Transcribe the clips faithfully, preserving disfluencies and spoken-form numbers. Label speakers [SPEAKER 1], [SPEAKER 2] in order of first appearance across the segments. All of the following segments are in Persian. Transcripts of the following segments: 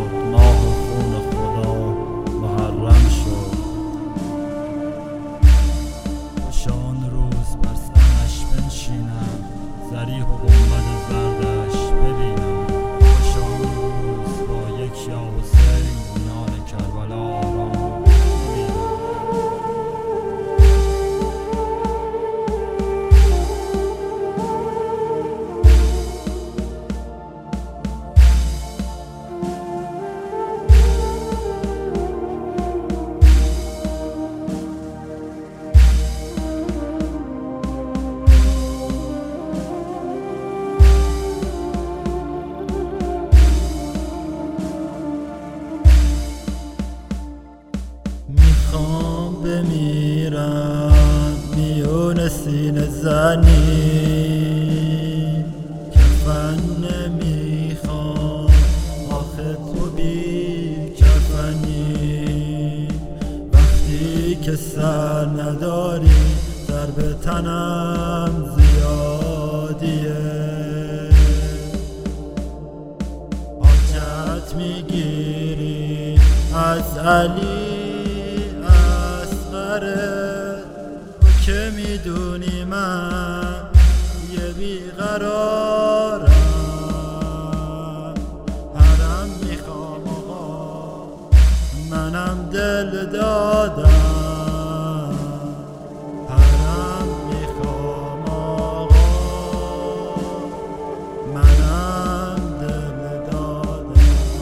[SPEAKER 1] ماه و خون خدا محرم شد. خوش آن روز بر سرش بنشینم، ذریح و گنبد زردش ببینم. خوش آن روز با یک یا حسین میان کربلا آرام ببینم. میخوام بمیرم میون سینه زنی، کفن نمیخوام آخه تو بی کفنی. وقتی که سر نداری ضرب تنم زیادیه، حاجت میگیری از علی تو که میدونی من یه بیقرارم، حرم میخوام آقا منم دل دادم، حرم میخوام آقا منم دل دادم.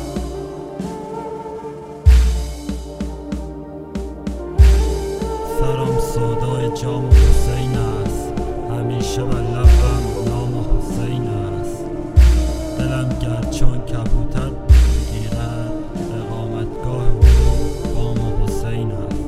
[SPEAKER 1] سرم سودای جام حسین است، همیشه بر لبم نام حسین است. دلم گرچان کبوتر بگیرد اقامتگاه او بام حسین است.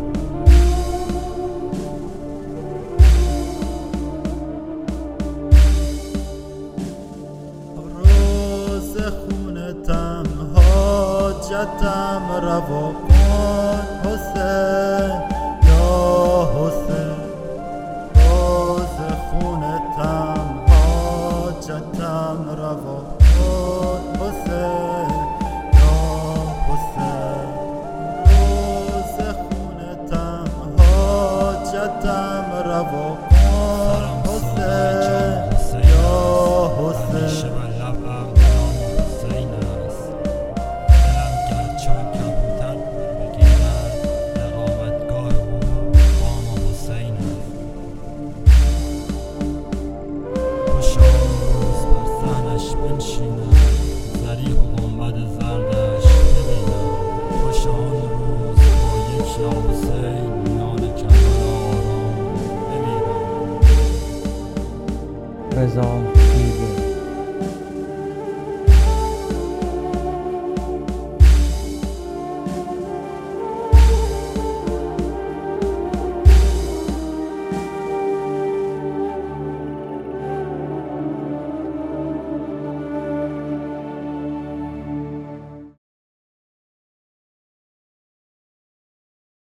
[SPEAKER 1] روز خونتم حاجتم روا کن حسین، حسین روز خونتم حاجتم روا کن حسین، یا حسین روز خونتم حاجتم روا کن حسین، یا حسین بر لبم نام حسین است. دلم گرچان کبوتر بگیرد اقامتگاه او بام حسین است. خوش آن روز بر صحنش بنشینم، ذریح و گنبد زردش ببینم. خوش آن روز با یک یا حسین میان کربلا آرام ببینم.
[SPEAKER 2] رضا دیده